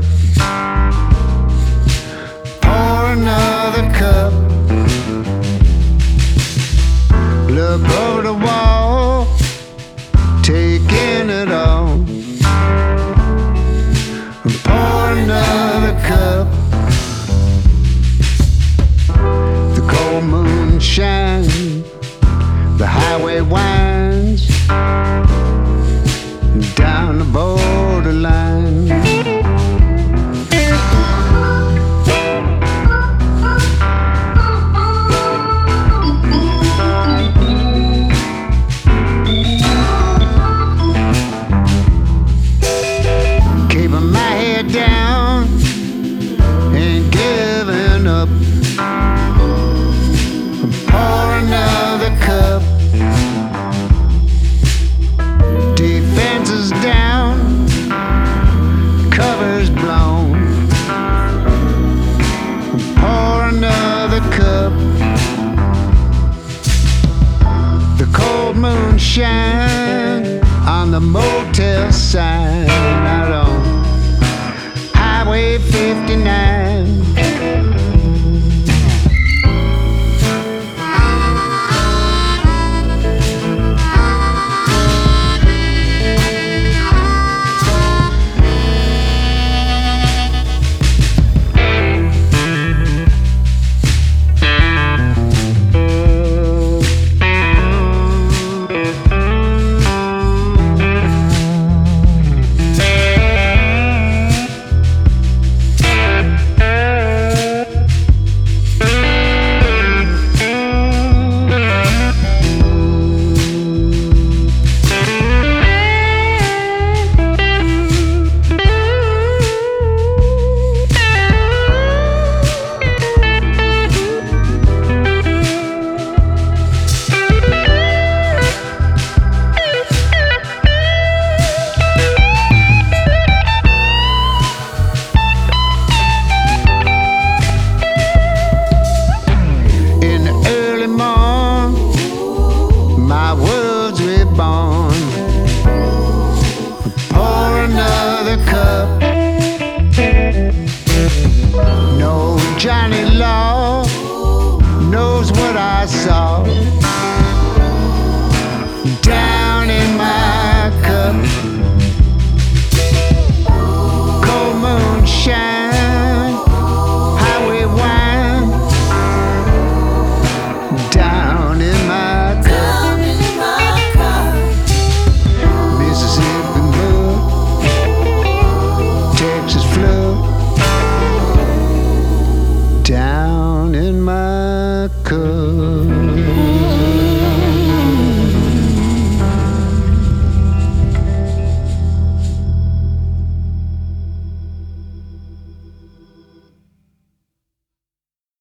cup. Pour another cup. Look over the wall, taking it all. Pour another cup. The cold moon shines, the highway winds down the borderline. Keeping my head down, ain't giving up. Pour another cup. Defense is down, cover's blown. Pour another cup. The cold moon shines on the motel sign out on Highway 59.